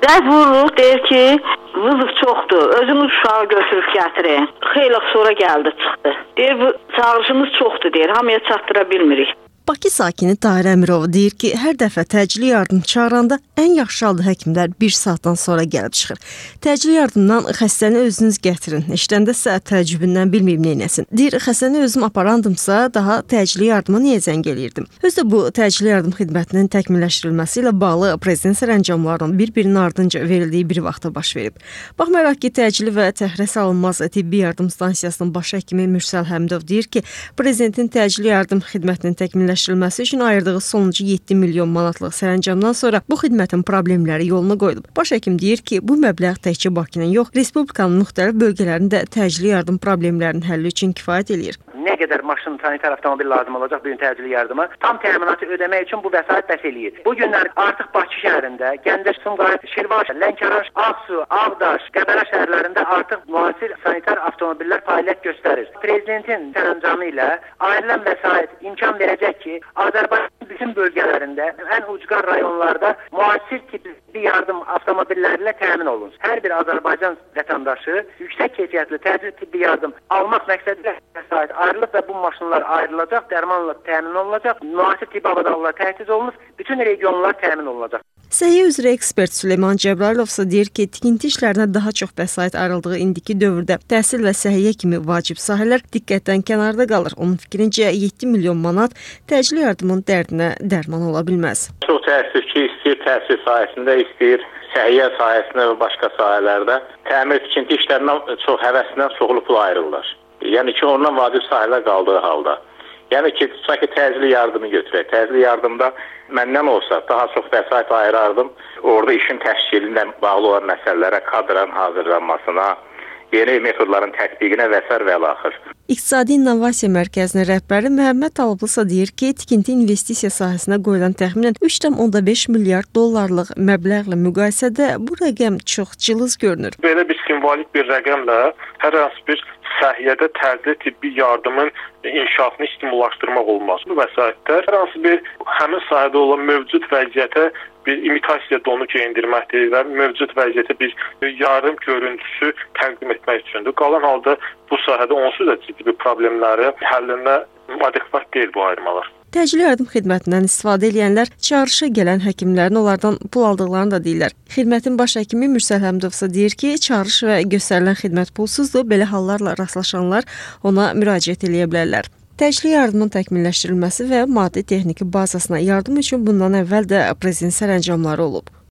Dərs vurur, deyir ki, vızıq çoxdur, özümüz uşağı götürüb gətirin. Xeyli sonra gəldi, çıxdı. Deyir, bu çağırışımız çoxdur, deyir, hamıya çatdıra bilmirik. Bakı sakini Tahir Əmirov deyir ki, hər dəfə təcili yardım çağıranda ən yaxşı halda həkimlər 1 saatdan sonra gəlib çıxır. Təcili yardımdan xəstəni özünüz gətirin, eşidəndəsə təəccübündən bilməyib neynəsin. Deyir, xəstəni özüm aparandımsa, daha təcili yardıma niyə zəng eləyirdim? Özü də bu təcili yardım xidmətinin təkmilləşdirilməsi ilə bağlı prezident sərəncamlarının bir-birinin ardınca verildiyi bir vaxtda baş verib. Baxmayaraq ki, təcili və təxirə salınmaz tibbi yardım stansiyasının baş həkimi Mürsəl Həmidov deyir ki, prezidentin təcili yardım xidmətinin təkmilləşdirilməsi üçün ayırdığı sonuncu 7 milyon manatlıq sərəncamdan sonra bu xidmətin problemləri yoluna qoyulub. Baş həkim deyir ki, bu məbləğ təkcə Bakının yox, Respublikanın müxtəlif bölgələrində təcili yardım problemlərinin həlli üçün kifayət eləyir. Nə qədər maşın, sanitar avtomobil lazım olacaq bu gün təcili yardıma, tam təminatı ödəmək üçün bu vəsait bəs eləyir. Bu günlər artıq Bakı şəhərində, Gəncə, Sumqayıt, Şirvan, Lənkəran, Ağsu, Ağdaş, Qəbələ şəhərlərində artıq müasir sanitar avtomobillər fəaliyyət göstərir. Prezidentin sərəncamı ilə ayrılan vəsait imkan verəcək ki, Azərbaycanın bütün bölgələrində, ən ucqar rayonlarda müasir tipli yardım avtomobillərlə təmin olunsun. Hər bir Azərbaycan vətəndaşı yüksək keyfiyyətli təcili tibbi yardım almaq məqsədilə vəsait ayrılıb və bu maşınlar ayrılacaq, dərmanla təmin olunacaq, müasir tibbi avadanlar təchiz olunub, bütün regionlar təmin olunacaq. Səhiyyə üzrə ekspert Süleyman Cəbrayılov isə deyir ki, tikinti işlərinə daha çox vəsait ayrıldığı indiki dövrdə təhsil və səhiyyə kimi vacib sahələr diqqətdən kənarda qalır. Onun fikrincə 7 milyon manat təcili yardımın dərdinə dərman ola bilməz. Çox təəssüf ki, istəyir təhsil sahəsində, istəyir səhiyyə sahəsində və başqa sahələrdə təmir tikinti işlərindən çox həvəsindən çoxlu pul ayrılırlar. Yəni ki, ondan vacib sahələr qaldığı halda. Yəni ki, tutaq ki, təcili yardımı götürək. Təcili yardımda məndən olsa daha çox vəsait ayırardım. Orada işin təşkili ilə bağlı olan məsələlərə, kadrların hazırlanmasına, yeni metodların tətbiqinə və s. və l-axır. İqtisadi İnnovasiya Mərkəzinin rəhbəri Məhəmməd Talıblısa deyir ki, tikinti investisiya sahəsinə qoyulan təxminən 3,5 milyard dollarlıq məbləğlə müqayisədə bu rəqəm çox cılız görünür. Belə bir simvolik bir rəqəmlə hər hansı bir səhiyyədə təcili tibbi yardımın inkişafını stimullaşdırmaq olmaz. Bu vəsaitlər hər hansı bir həmin sahədə olan mövcud vəziyyətə bir imitasiya donu geyindirməkdir və mövcud vəziyyətə bir yardım görüntüsü təqdim etmək üçündür. Qalan halda bu sahədə onsuz da ciddi bir problemləri həllinə adekvat deyil bu ayırmalar. Təcili yardım xidmətindən istifadə edənlər çağırışa gələn həkimlərin onlardan pul aldıqlarını da deyirlər. Xidmətin baş həkimi Mürsəl Həmidov isə deyir ki, çağırış və göstərilən xidmət pulsuzdur, belə hallarla rastlaşanlar ona müraciət edə bilərlər. Təcili yardımın təkmilləşdirilməsi və maddi texniki bazasına yardım üçün bundan əvvəl də prezident sərəncamları olub.